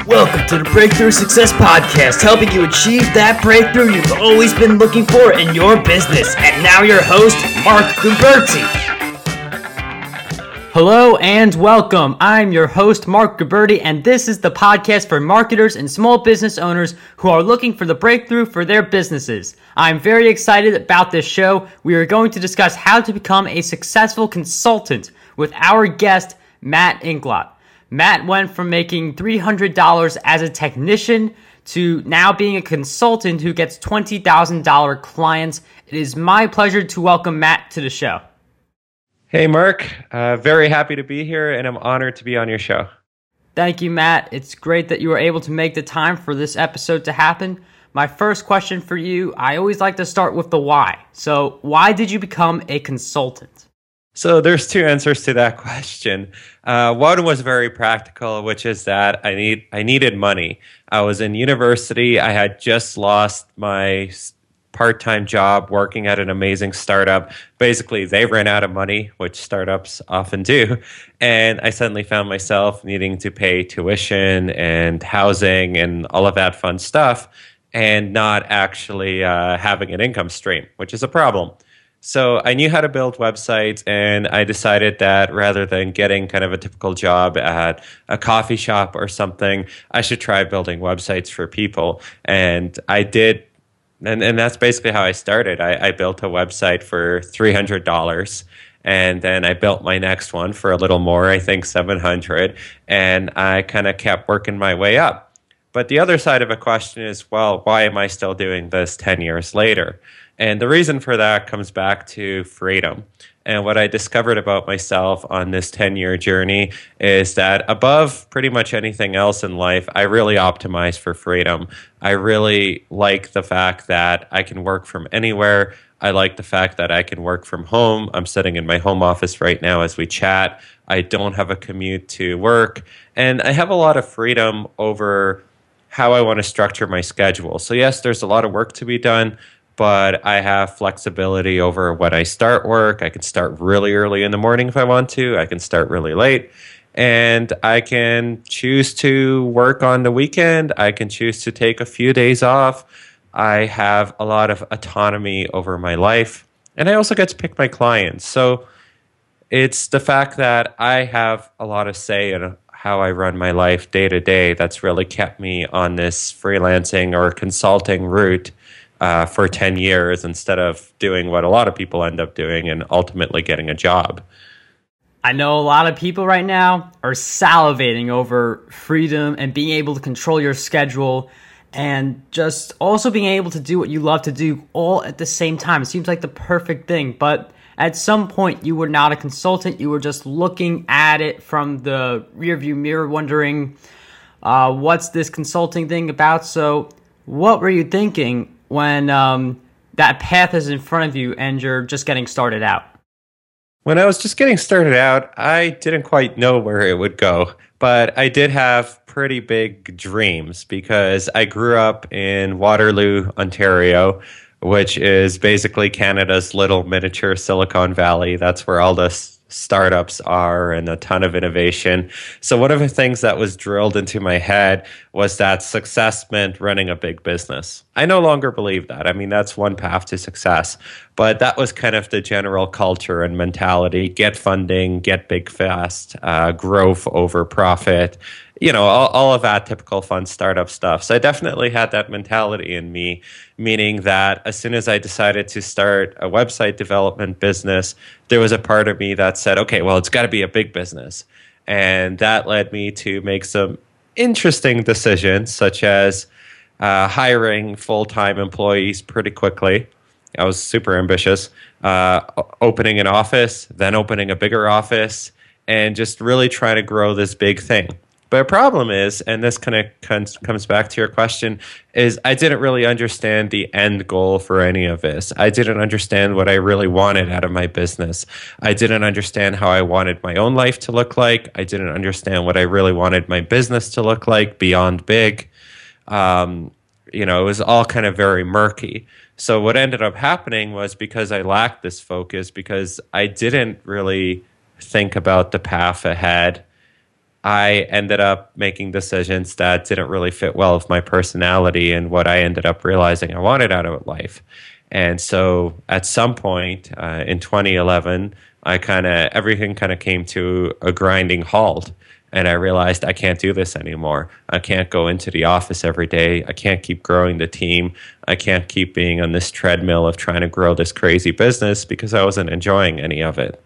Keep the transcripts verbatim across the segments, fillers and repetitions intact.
Welcome to the Breakthrough Success Podcast, helping you achieve that breakthrough you've always been looking for in your business. And now your host, Mark Guberti. Hello and welcome. I'm your host, Mark Guberti, and this is the podcast for marketers and small business owners who are looking for the breakthrough for their businesses. I'm very excited about this show. We are going to discuss how to become a successful consultant with our guest, Matt Inglot. Matt went from making three hundred dollars as a technician to now being a consultant who gets twenty thousand dollars clients. It is my pleasure to welcome Matt to the show. Hey, Mark. Uh, very happy to be here, and I'm honored to be on your show. Thank you, Matt. It's great that you were able to make the time for this episode to happen. My first question for you, I always like to start with the why. So why did you become a consultant? So there's two answers to that question. Uh, one was very practical, which is that I need I needed money. I was in university. I had just lost my part-time job working at an amazing startup. Basically, they ran out of money, which startups often do. And I suddenly found myself needing to pay tuition and housing and all of that fun stuff and not actually uh, having an income stream, which is a problem. So I knew how to build websites, and I decided that rather than getting kind of a typical job at a coffee shop or something, I should try building websites for people. And I did, and, and that's basically how I started. I, I built a website for three hundred dollars, and then I built my next one for a little more, I think seven hundred dollars, and I kind of kept working my way up. But the other side of a question is, well, why am I still doing this ten years later? And the reason for that comes back to freedom. And what I discovered about myself on this ten-year journey is that above pretty much anything else in life, I really optimize for freedom. I really like the fact that I can work from anywhere. I like the fact that I can work from home. I'm sitting in my home office right now as we chat. I don't have a commute to work. And I have a lot of freedom over how I want to structure my schedule. So yes, there's a lot of work to be done, but I have flexibility over when I start work. I can start really early in the morning if I want to. I can start really late. And I can choose to work on the weekend. I can choose to take a few days off. I have a lot of autonomy over my life. And I also get to pick my clients. So it's the fact that I have a lot of say in how I run my life day to day that's really kept me on this freelancing or consulting route Uh, for ten years instead of doing what a lot of people end up doing and ultimately getting a job. I know a lot of people right now are salivating over freedom and being able to control your schedule and just also being able to do what you love to do all at the same time. It seems like the perfect thing, but at some point you were not a consultant. You were just looking at it from the rearview mirror wondering, uh, what's this consulting thing about? So what were you thinking when um, that path is in front of you and you're just getting started out? When I was just getting started out, I didn't quite know where it would go, but I did have pretty big dreams because I grew up in Waterloo, Ontario, which is basically Canada's little miniature Silicon Valley. That's where all the startups are and a ton of innovation. So one of the things that was drilled into my head was that success meant running a big business. I no longer believe that. I mean, that's one path to success, but that was kind of the general culture and mentality. Get funding, get big fast, uh, growth over profit, you know, all, all of that typical fun startup stuff. So I definitely had that mentality in me, meaning that as soon as I decided to start a website development business, there was a part of me that said, okay, well, it's got to be a big business. And that led me to make some interesting decisions, such as uh, hiring full-time employees pretty quickly. I was super ambitious, uh, opening an office, then opening a bigger office, and just really trying to grow this big thing. But the problem is, and this kind of comes, comes back to your question, is I didn't really understand the end goal for any of this. I didn't understand what I really wanted out of my business. I didn't understand how I wanted my own life to look like. I didn't understand what I really wanted my business to look like beyond big. Um, you know, it was all kind of very murky. So what ended up happening was because I lacked this focus, because I didn't really think about the path ahead, I ended up making decisions that didn't really fit well with my personality and what I ended up realizing I wanted out of life. And so at some point uh, in twenty eleven, I kind of, everything kind of came to a grinding halt. And I realized I can't do this anymore. I can't go into the office every day. I can't keep growing the team. I can't keep being on this treadmill of trying to grow this crazy business because I wasn't enjoying any of it.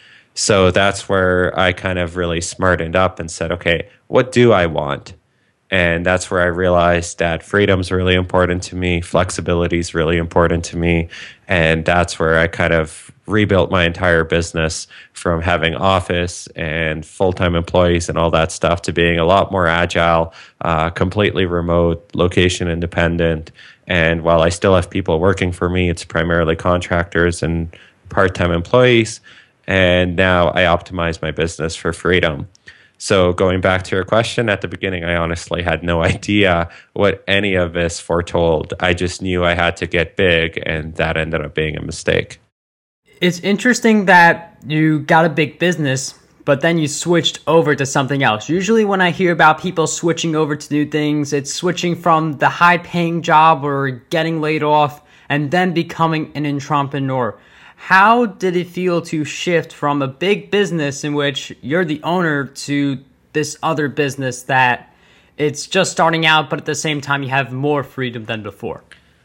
So that's where I kind of really smartened up and said, okay, what do I want? And that's where I realized that freedom's really important to me. Flexibility is really important to me. And that's where I kind of rebuilt my entire business from having office and full-time employees and all that stuff to being a lot more agile, uh, completely remote, location independent. And while I still have people working for me, it's primarily contractors and part-time employees. And now I optimize my business for freedom. So going back to your question at the beginning, I honestly had no idea what any of this foretold. I just knew I had to get big, and that ended up being a mistake. It's interesting that you got a big business, but then you switched over to something else. Usually when I hear about people switching over to new things, it's switching from the high-paying job or getting laid off and then becoming an entrepreneur. How did it feel to shift from a big business in which you're the owner to this other business that it's just starting out, but at the same time you have more freedom than before?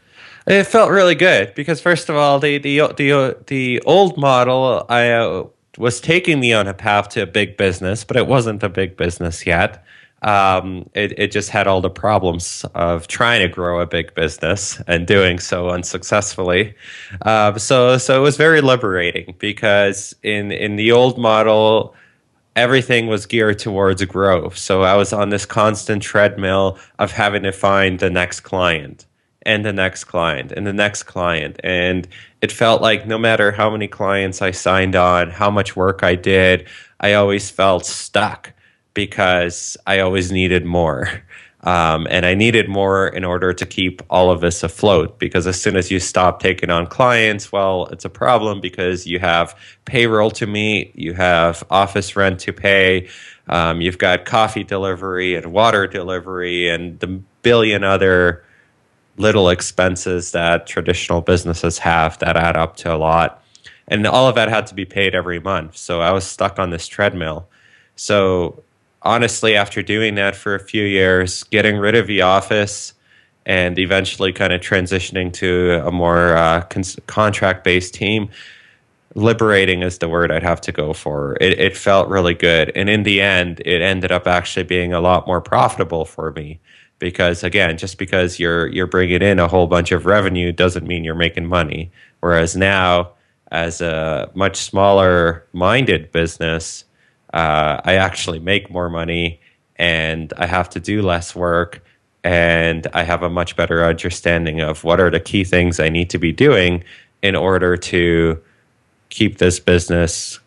It felt really good because, first of all, the the the, the old model, I uh, was taking me on a path to a big business, but it wasn't a big business yet. Um, it, it just had all the problems of trying to grow a big business and doing so unsuccessfully. Uh, so, so it was very liberating because in, in the old model, everything was geared towards growth. So I was on this constant treadmill of having to find the next client and the next client and the next client. And it felt like no matter how many clients I signed on, how much work I did, I always felt stuck, because I always needed more. Um, and I needed more in order to keep all of this afloat, because as soon as you stop taking on clients, well, it's a problem because you have payroll to meet, you have office rent to pay, um, you've got coffee delivery and water delivery and the billion other little expenses that traditional businesses have that add up to a lot. And all of that had to be paid every month. So I was stuck on this treadmill. So honestly, after doing that for a few years, getting rid of the office and eventually kind of transitioning to a more uh, con- contract-based team, liberating is the word I'd have to go for. It, it felt really good. And in the end, it ended up actually being a lot more profitable for me. Because again, just because you're you're bringing in a whole bunch of revenue doesn't mean you're making money. Whereas now, as a much smaller minded business, uh, I actually make more money and I have to do less work, and I have a much better understanding of what are the key things I need to be doing in order to keep this business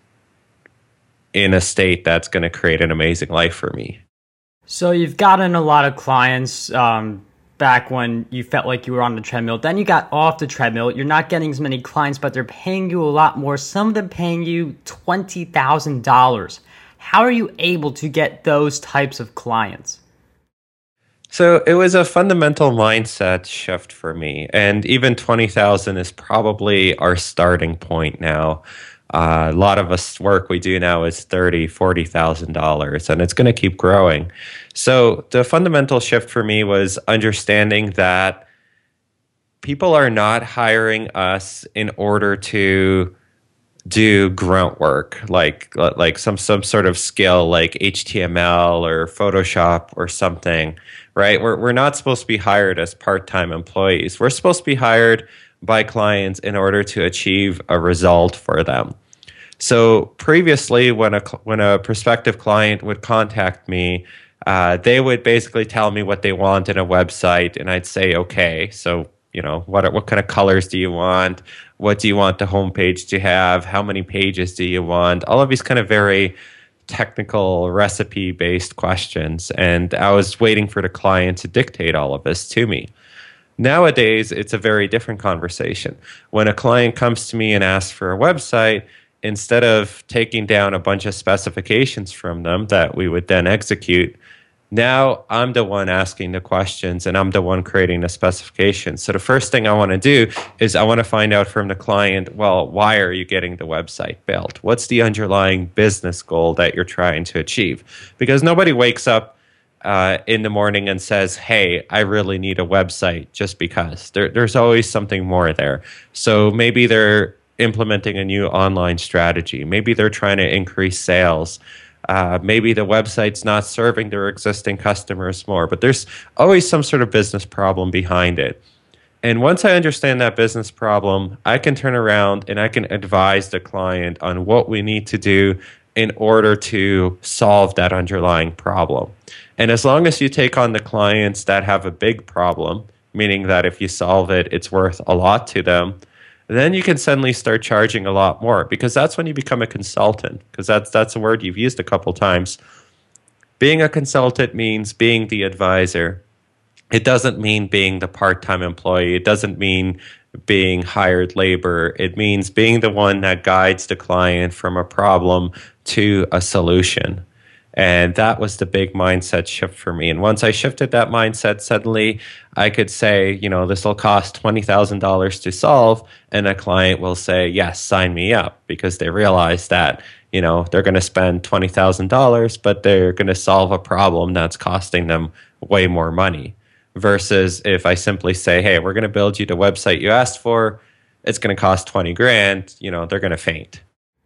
in a state that's going to create an amazing life for me. So you've gotten a lot of clients um, back when you felt like you were on the treadmill. Then you got off the treadmill. You're not getting as many clients, but they're paying you a lot more. Some of them paying you twenty thousand dollars. How are you able to get those types of clients? So it was a fundamental mindset shift for me. And even twenty thousand is probably our starting point now. Uh, a lot of us work we do now is thirty thousand dollars, forty thousand dollars, and it's going to keep growing. So the fundamental shift for me was understanding that people are not hiring us in order to do grunt work, like like some some sort of skill like H T M L or Photoshop or something, right? We're we're not supposed to be hired as part-time employees. We're supposed to be hired by clients in order to achieve a result for them. So previously, when a when a prospective client would contact me, uh, they would basically tell me what they want in a website, and I'd say, okay, so you know, what what kind of colors do you want? What do you want the homepage to have? How many pages do you want? All of these kind of very technical recipe-based questions, and I was waiting for the client to dictate all of this to me. Nowadays, it's a very different conversation. When a client comes to me and asks for a website, instead of taking down a bunch of specifications from them that we would then execute, now I'm the one asking the questions and I'm the one creating the specifications. So the first thing I want to do is I want to find out from the client, well, why are you getting the website built? What's the underlying business goal that you're trying to achieve? Because nobody wakes up uh, in the morning and says, hey, I really need a website just because. There, there's always something more there. So maybe they're implementing a new online strategy. Maybe they're trying to increase sales. Uh, maybe the website's not serving their existing customers more, but there's always some sort of business problem behind it. And once I understand that business problem, I can turn around and I can advise the client on what we need to do in order to solve that underlying problem. And as long as you take on the clients that have a big problem, meaning that if you solve it, it's worth a lot to them, then you can suddenly start charging a lot more, because that's when you become a consultant, because that's that's a word you've used a couple times. Being a consultant means being the advisor. It doesn't mean being the part-time employee. It doesn't mean being hired labor. It means being the one that guides the client from a problem to a solution. And that was the big mindset shift for me. And once I shifted that mindset, suddenly I could say, you know, this will cost twenty thousand dollars to solve. And a client will say, yes, sign me up, because they realize that, you know, they're going to spend twenty thousand dollars, but they're going to solve a problem that's costing them way more money. Versus if I simply say, hey, we're going to build you the website you asked for, it's going to cost twenty grand, you know, they're going to faint.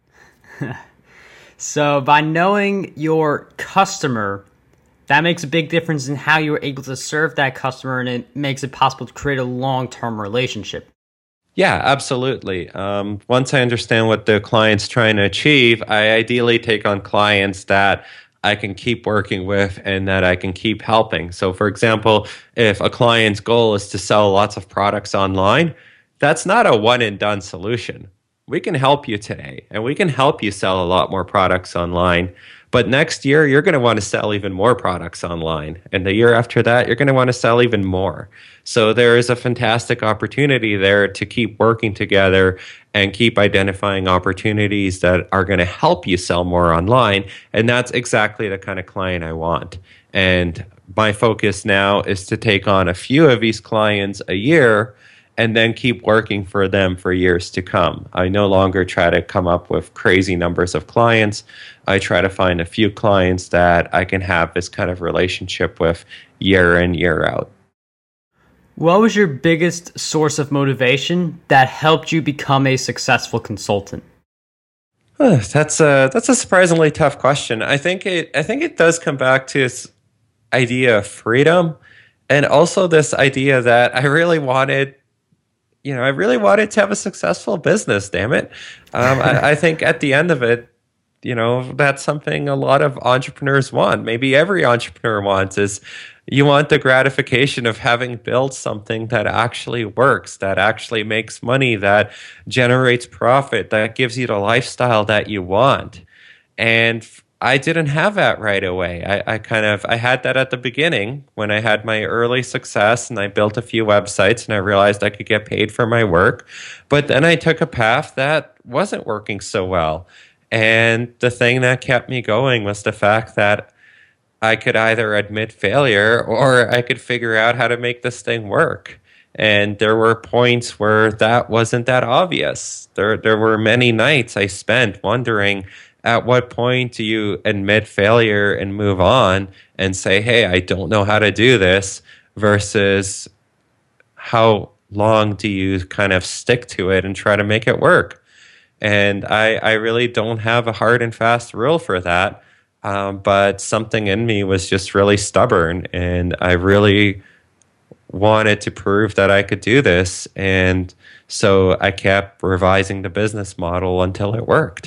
So by knowing your customer, that makes a big difference in how you're able to serve that customer, and it makes it possible to create a long-term relationship. Yeah, absolutely. Um, once I understand what the client's trying to achieve, I ideally take on clients that I can keep working with and that I can keep helping. So for example, if a client's goal is to sell lots of products online, that's not a one and done solution. We can help you today, and we can help you sell a lot more products online. But next year, you're going to want to sell even more products online. And the year after that, you're going to want to sell even more. So there is a fantastic opportunity there to keep working together and keep identifying opportunities that are going to help you sell more online. And that's exactly the kind of client I want. And my focus now is to take on a few of these clients a year and then keep working for them for years to come. I no longer try to come up with crazy numbers of clients. I try to find a few clients that I can have this kind of relationship with year in, year out. What was your biggest source of motivation that helped you become a successful consultant? Uh, that's a that's a surprisingly tough question. I think it I think it does come back to this idea of freedom, and also this idea that I really wanted. You know, I really wanted to have a successful business, damn it. Um, I, I think at the end of it, you know, that's something a lot of entrepreneurs want. Maybe every entrepreneur wants is you want the gratification of having built something that actually works, that actually makes money, that generates profit, that gives you the lifestyle that you want. And I didn't have that right away. I, I kind of, I had that at the beginning when I had my early success and I built a few websites and I realized I could get paid for my work. But then I took a path that wasn't working so well. And the thing that kept me going was the fact that I could either admit failure or I could figure out how to make this thing work. And there were points where that wasn't that obvious. There, there were many nights I spent wondering, at what point do you admit failure and move on and say, hey, I don't know how to do this, versus how long do you kind of stick to it and try to make it work? And I, I really don't have a hard and fast rule for that. Um, but something in me was just really stubborn, and I really wanted to prove that I could do this. And so I kept revising the business model until it worked.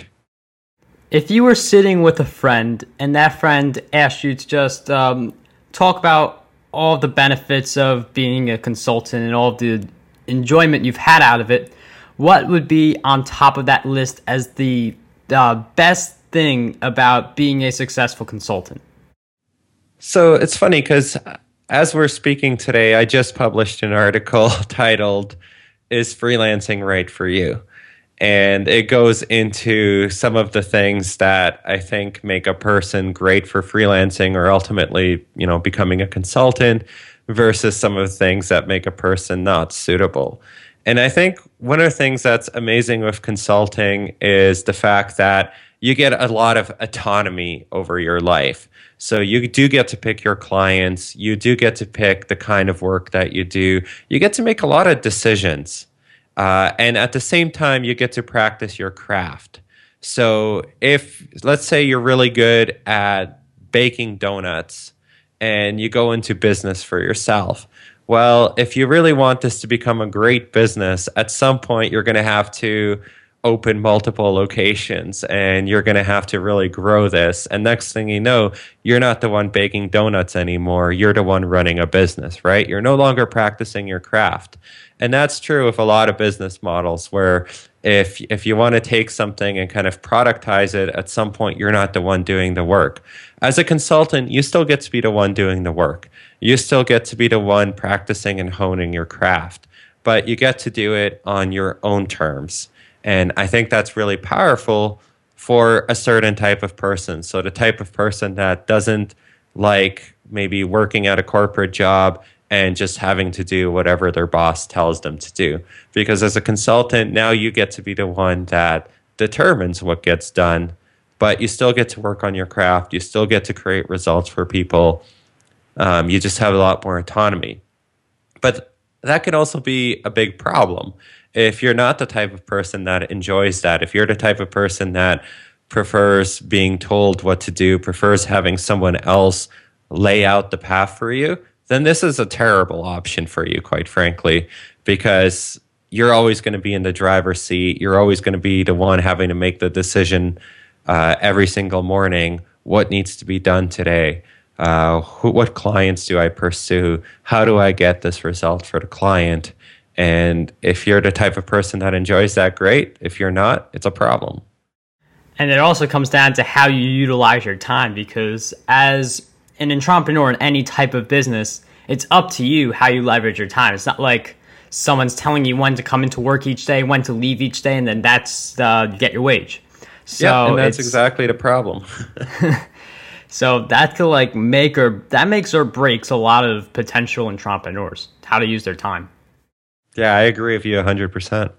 If you were sitting with a friend and that friend asked you to just um, talk about all the benefits of being a consultant and all of the enjoyment you've had out of it, what would be on top of that list as the uh, best thing about being a successful consultant? So it's funny because as we're speaking today, I just published an article titled, "Is Freelancing Right for You?" And it goes into some of the things that I think make a person great for freelancing or ultimately, you know, becoming a consultant versus some of the things that make a person not suitable. And I think one of the things that's amazing with consulting is the fact that you get a lot of autonomy over your life. So you do get to pick your clients. You do get to pick the kind of work that you do. You get to make a lot of decisions. Uh, and at the same time, you get to practice your craft. So if, let's say you're really good at baking donuts and you go into business for yourself, well, if you really want this to become a great business, at some point you're going to have to open multiple locations and you're going to have to really grow this. And next thing you know, you're not the one baking donuts anymore. You're the one running a business, right? You're no longer practicing your craft. And that's true with a lot of business models where if if you want to take something and kind of productize it, at some point you're not the one doing the work. As a consultant, you still get to be the one doing the work. You still get to be the one practicing and honing your craft, but you get to do it on your own terms. And I think that's really powerful for a certain type of person. So the type of person that doesn't like maybe working at a corporate job and just having to do whatever their boss tells them to do. Because as a consultant, now you get to be the one that determines what gets done, but you still get to work on your craft. You still get to create results for people. Um, you just have a lot more autonomy. But that can also be a big problem. If you're not the type of person that enjoys that, if you're the type of person that prefers being told what to do, prefers having someone else lay out the path for you, then this is a terrible option for you, quite frankly, because you're always going to be in the driver's seat. You're always going to be the one having to make the decision uh, every single morning. What needs to be done today? Uh, who, what clients do I pursue? How do I get this result for the client? And if you're the type of person that enjoys that, great. If you're not, it's a problem. And it also comes down to how you utilize your time, because as an entrepreneur in any type of business, it's up to you how you leverage your time. It's not like someone's telling you when to come into work each day, when to leave each day, and then that's uh, get your wage. So yeah, and that's exactly the problem. So that could like make or that makes or breaks a lot of potential entrepreneurs, how to use their time. Yeah, I agree with you one hundred percent.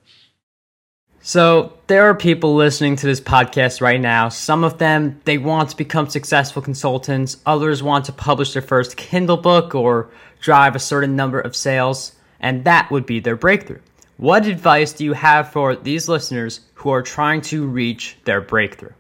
So there are people listening to this podcast right now. Some of them, they want to become successful consultants. Others want to publish their first Kindle book or drive a certain number of sales, and that would be their breakthrough. What advice do you have for these listeners who are trying to reach their breakthrough?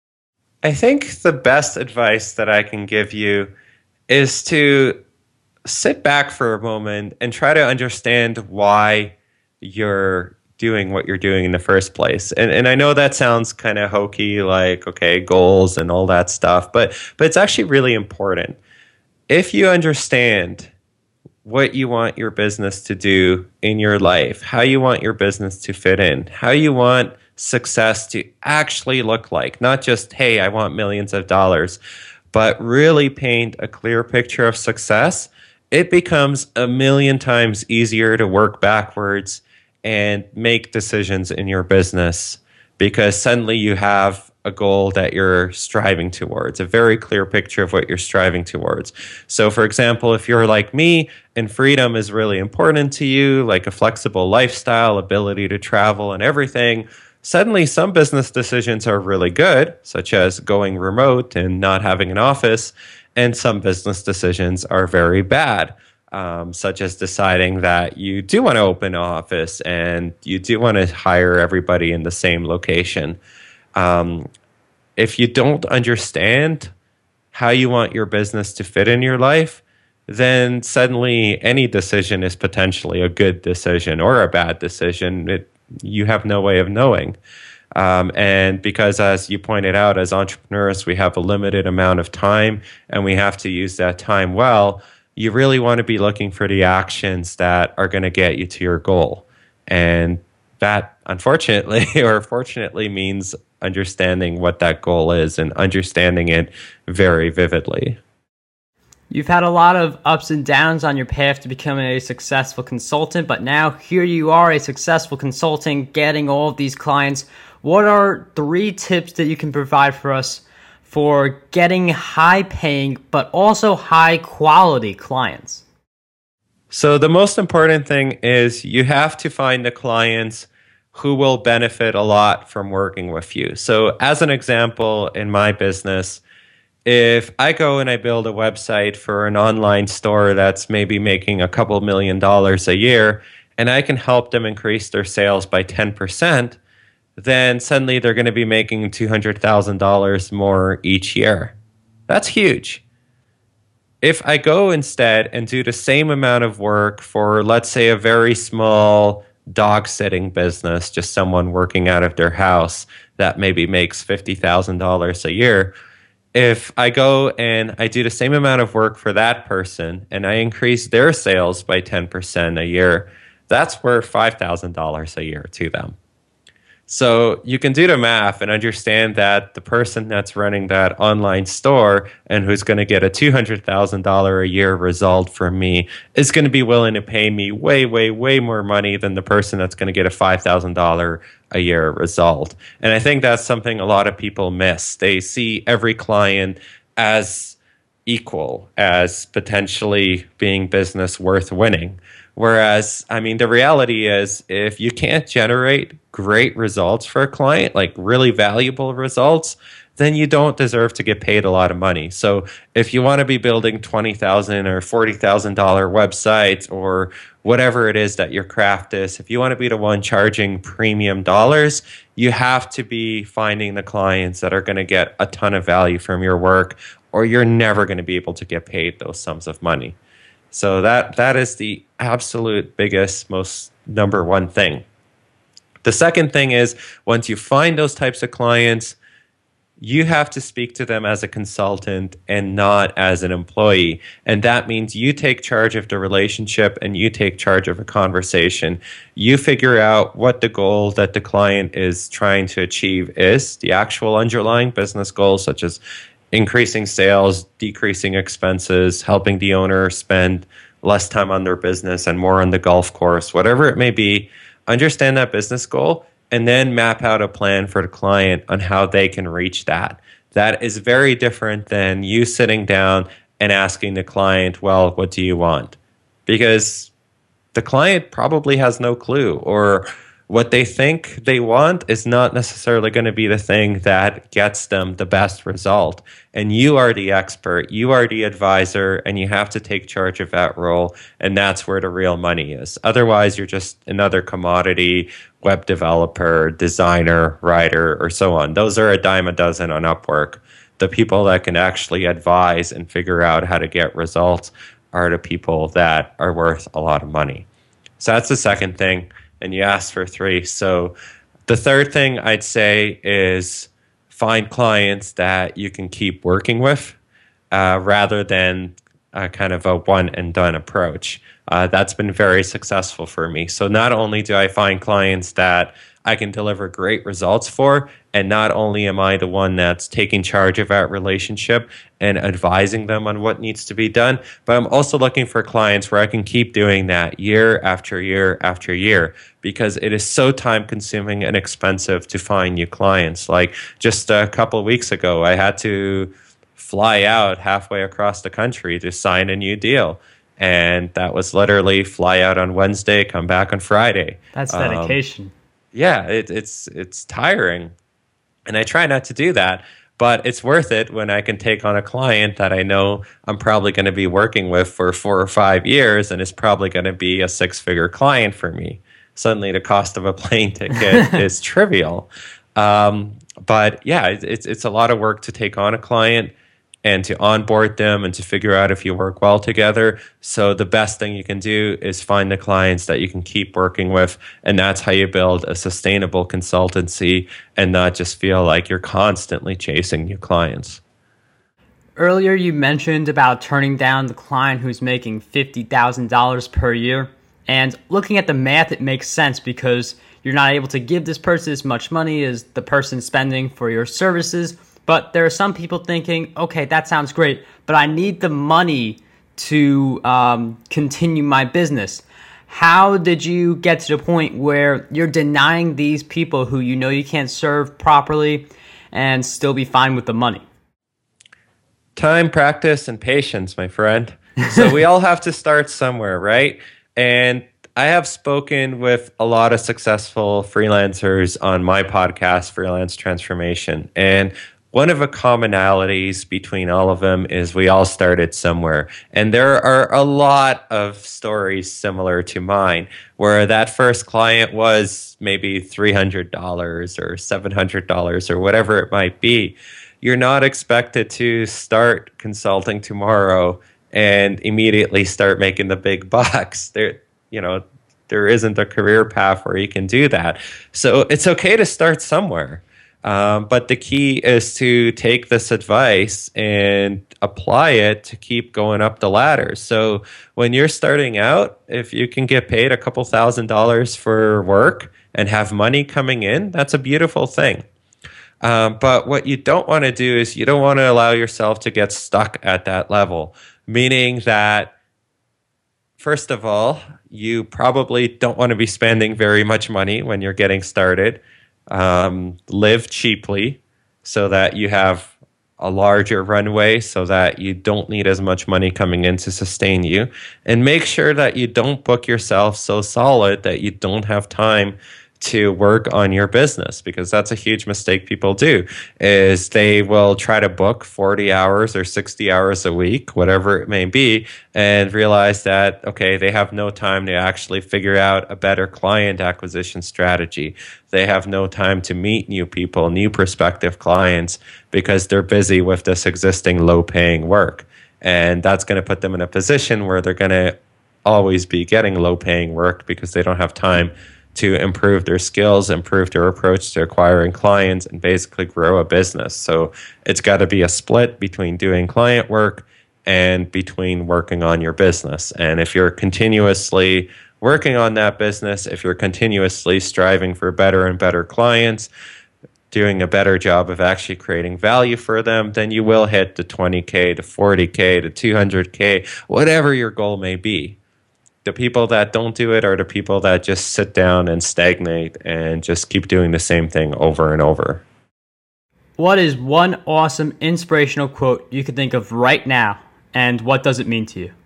I think the best advice that I can give you is to sit back for a moment and try to understand why you're doing what you're doing in the first place. And and I know that sounds kind of hokey, like, okay, goals and all that stuff, but but it's actually really important. If you understand what you want your business to do in your life, how you want your business to fit in, how you want success to actually look like, not just, hey, I want millions of dollars, but really paint a clear picture of success, it becomes a million times easier to work backwards and make decisions in your business, because suddenly you have a goal that you're striving towards, a very clear picture of what you're striving towards. So for example, if you're like me and freedom is really important to you, like a flexible lifestyle, ability to travel and everything, suddenly some business decisions are really good, such as going remote and not having an office, and some business decisions are very bad. Um, such as deciding that you do want to open an office and you do want to hire everybody in the same location. Um, if you don't understand how you want your business to fit in your life, then suddenly any decision is potentially a good decision or a bad decision. It, you have no way of knowing. Um, and because, as you pointed out, as entrepreneurs, we have a limited amount of time and we have to use that time well, you really want to be looking for the actions that are going to get you to your goal. And that, unfortunately or fortunately, means understanding what that goal is and understanding it very vividly. You've had a lot of ups and downs on your path to becoming a successful consultant, but now here you are, a successful consultant, getting all of these clients. What are three tips that you can provide for us for getting high-paying but also high-quality clients? So the most important thing is you have to find the clients who will benefit a lot from working with you. So as an example, in my business, if I go and I build a website for an online store that's maybe making a couple million dollars a year, and I can help them increase their sales by ten percent, then suddenly they're going to be making two hundred thousand dollars more each year. That's huge. If I go instead and do the same amount of work for, let's say, a very small dog sitting business, just someone working out of their house that maybe makes fifty thousand dollars a year, if I go and I do the same amount of work for that person and I increase their sales by ten percent a year, that's worth five thousand dollars a year to them. So you can do the math and understand that the person that's running that online store and who's going to get a two hundred thousand dollars a year result from me is going to be willing to pay me way, way, way more money than the person that's going to get a five thousand dollars a year result. And I think that's something a lot of people miss. They see every client as equal, as potentially being business worth winning. Whereas, I mean, the reality is if you can't generate great results for a client, like really valuable results, then you don't deserve to get paid a lot of money. So if you want to be building twenty thousand dollars or forty thousand dollars websites or whatever it is that your craft is, if you want to be the one charging premium dollars, you have to be finding the clients that are going to get a ton of value from your work, or you're never going to be able to get paid those sums of money. So that that is the absolute biggest, most number one thing. The second thing is, once you find those types of clients, you have to speak to them as a consultant and not as an employee. And that means you take charge of the relationship and you take charge of a conversation. You figure out what the goal that the client is trying to achieve is, the actual underlying business goals, such as increasing sales, decreasing expenses, helping the owner spend less time on their business and more on the golf course, whatever it may be. Understand that business goal and then map out a plan for the client on how they can reach that. That is very different than you sitting down and asking the client, well, what do you want? Because the client probably has no clue, or what they think they want is not necessarily going to be the thing that gets them the best result. And you are the expert, you are the advisor, and you have to take charge of that role. And that's where the real money is. Otherwise, you're just another commodity web developer, designer, writer, or so on. Those are a dime a dozen on Upwork. The people that can actually advise and figure out how to get results are the people that are worth a lot of money. So that's the second thing. And you asked for three. So the third thing I'd say is find clients that you can keep working with uh, rather than uh, kind of a one and done approach. Uh, that's been very successful for me. So not only do I find clients that I can deliver great results for, and not only am I the one that's taking charge of that relationship and advising them on what needs to be done, but I'm also looking for clients where I can keep doing that year after year after year, because it is so time consuming and expensive to find new clients. Like just a couple of weeks ago, I had to fly out halfway across the country to sign a new deal. And that was literally fly out on Wednesday, come back on Friday. That's dedication. Um, yeah, it, it's it's tiring. And I try not to do that, but it's worth it when I can take on a client that I know I'm probably going to be working with for four or five years and is probably going to be a six-figure client for me. Suddenly the cost of a plane ticket is trivial. Um, but yeah, it, it's it's a lot of work to take on a client and to onboard them and to figure out if you work well together. So the best thing you can do is find the clients that you can keep working with. And that's how you build a sustainable consultancy and not just feel like you're constantly chasing new clients. Earlier, you mentioned about turning down the client who's making fifty thousand dollars per year. And looking at the math, it makes sense because you're not able to give this person as much money as the person spending for your services. But there are some people thinking, okay, that sounds great, but I need the money to um, continue my business. How did you get to the point where you're denying these people who you know you can't serve properly and still be fine with the money? Time, practice, and patience, my friend. So we all have to start somewhere, right? And I have spoken with a lot of successful freelancers on my podcast, Freelance Transformation. And one of the commonalities between all of them is we all started somewhere. And there are a lot of stories similar to mine where that first client was maybe three hundred dollars or seven hundred dollars or whatever it might be. You're not expected to start consulting tomorrow and immediately start making the big bucks. There, you know, there isn't a career path where you can do that. So it's okay to start somewhere. Um, but the key is to take this advice and apply it to keep going up the ladder. So when you're starting out, if you can get paid a couple thousand dollars for work and have money coming in, that's a beautiful thing. Um, but what you don't want to do is you don't want to allow yourself to get stuck at that level, meaning that, first of all, you probably don't want to be spending very much money when you're getting started. Um, live cheaply so that you have a larger runway so that you don't need as much money coming in to sustain you. And make sure that you don't book yourself so solid that you don't have time to work on your business, because that's a huge mistake people do, is they will try to book forty hours or sixty hours a week, whatever it may be, and realize that, okay, they have no time to actually figure out a better client acquisition strategy. They have no time to meet new people, new prospective clients, because they're busy with this existing low-paying work. And that's going to put them in a position where they're going to always be getting low-paying work because they don't have time to improve their skills, improve their approach to acquiring clients, and basically grow a business. So it's got to be a split between doing client work and between working on your business. And if you're continuously working on that business, if you're continuously striving for better and better clients, doing a better job of actually creating value for them, then you will hit the twenty K to forty K to two hundred K, whatever your goal may be. The people that don't do it are the people that just sit down and stagnate and just keep doing the same thing over and over. What is one awesome inspirational quote you could think of right now, and what does it mean to you?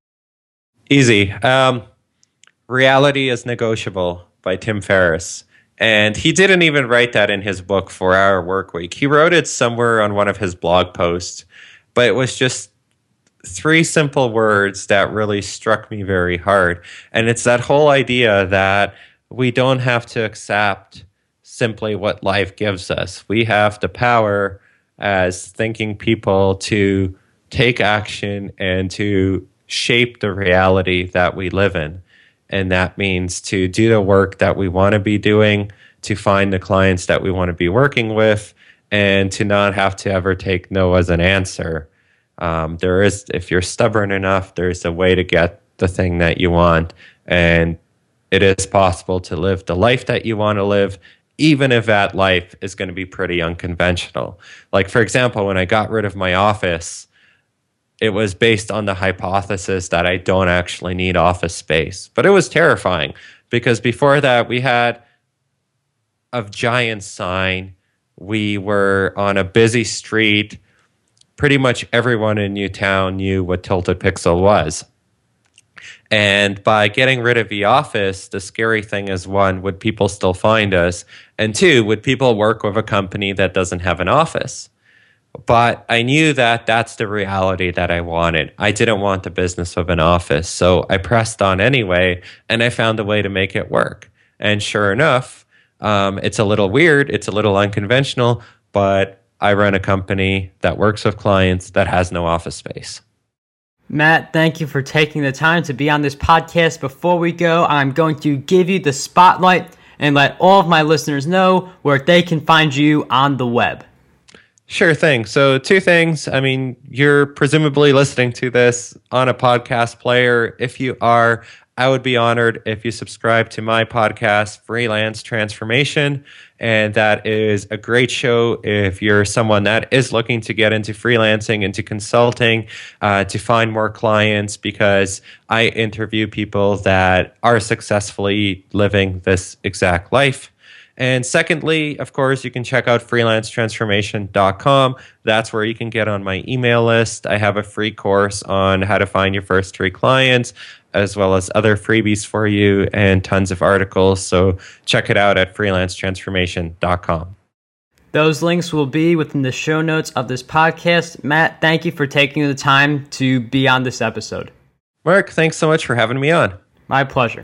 Easy. Um, Reality is Negotiable by Tim Ferriss. And he didn't even write that in his book, four hour Workweek. He wrote it somewhere on one of his blog posts, but it was just three simple words that really struck me very hard. And it's that whole idea that we don't have to accept simply what life gives us. We have the power as thinking people to take action and to shape the reality that we live in. And that means to do the work that we want to be doing, to find the clients that we want to be working with, and to not have to ever take no as an answer. Um, there is, if you're stubborn enough, there's a way to get the thing that you want, and it is possible to live the life that you want to live, even if that life is going to be pretty unconventional. Like, for example, when I got rid of my office, it was based on the hypothesis that I don't actually need office space. But it was terrifying because before that, we had a giant sign. We were on a busy street. Pretty much everyone in Newtown knew what Tilted Pixel was. And by getting rid of the office, the scary thing is, one, would people still find us? And two, would people work with a company that doesn't have an office? But I knew that that's the reality that I wanted. I didn't want the business of an office. So I pressed on anyway, and I found a way to make it work. And sure enough, um, it's a little weird. It's a little unconventional, but I run a company that works with clients that has no office space. Matt, thank you for taking the time to be on this podcast. Before we go, I'm going to give you the spotlight and let all of my listeners know where they can find you on the web. Sure thing. So two things. I mean, you're presumably listening to this on a podcast player. If you are, I would be honored if you subscribe to my podcast, Freelance Transformation. And that is a great show if you're someone that is looking to get into freelancing, into consulting, uh, to find more clients, because I interview people that are successfully living this exact life. And secondly, of course, you can check out freelance transformation dot com. That's where you can get on my email list. I have a free course on how to find your first three clients, as well as other freebies for you and tons of articles. So check it out at freelance transformation dot com. Those links will be within the show notes of this podcast. Matt, thank you for taking the time to be on this episode. Mark, thanks so much for having me on. My pleasure.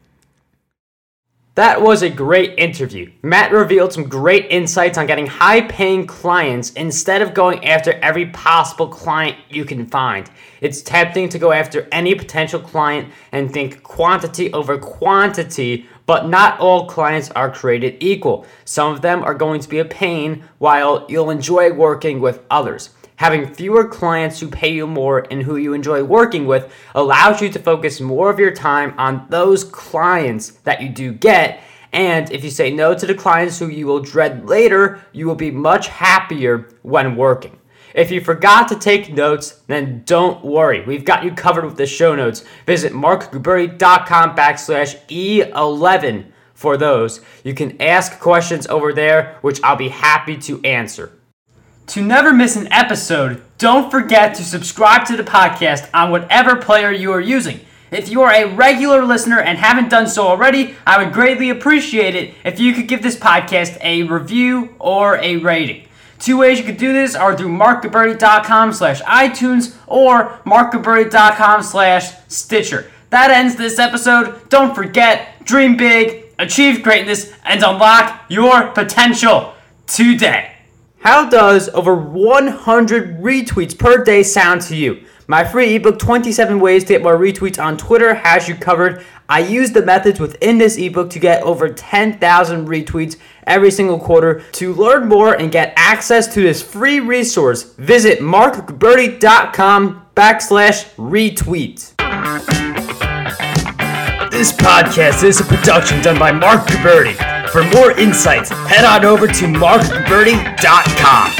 That was a great interview. Matt revealed some great insights on getting high-paying clients instead of going after every possible client you can find. It's tempting to go after any potential client and think quantity over quantity, but not all clients are created equal. Some of them are going to be a pain, while you'll enjoy working with others. Having fewer clients who pay you more and who you enjoy working with allows you to focus more of your time on those clients that you do get. And if you say no to the clients who you will dread later, you will be much happier when working. If you forgot to take notes, then don't worry. We've got you covered with the show notes. Visit markguberti.com backslash E11 for those. You can ask questions over there, which I'll be happy to answer. To never miss an episode, don't forget to subscribe to the podcast on whatever player you are using. If you are a regular listener and haven't done so already, I would greatly appreciate it if you could give this podcast a review or a rating. Two ways you could do this are through markguberti.com slash iTunes or markguberti.com slash Stitcher. That ends this episode. Don't forget, dream big, achieve greatness, and unlock your potential today. How does over one hundred retweets per day sound to you? My free ebook, twenty-seven Ways to Get More Retweets on Twitter, has you covered. I use the methods within this ebook to get over ten thousand retweets every single quarter. To learn more and get access to this free resource, visit markguberti.com backslash retweet. This podcast is a production done by Mark Guberti. For more insights, head on over to mark guberti dot com.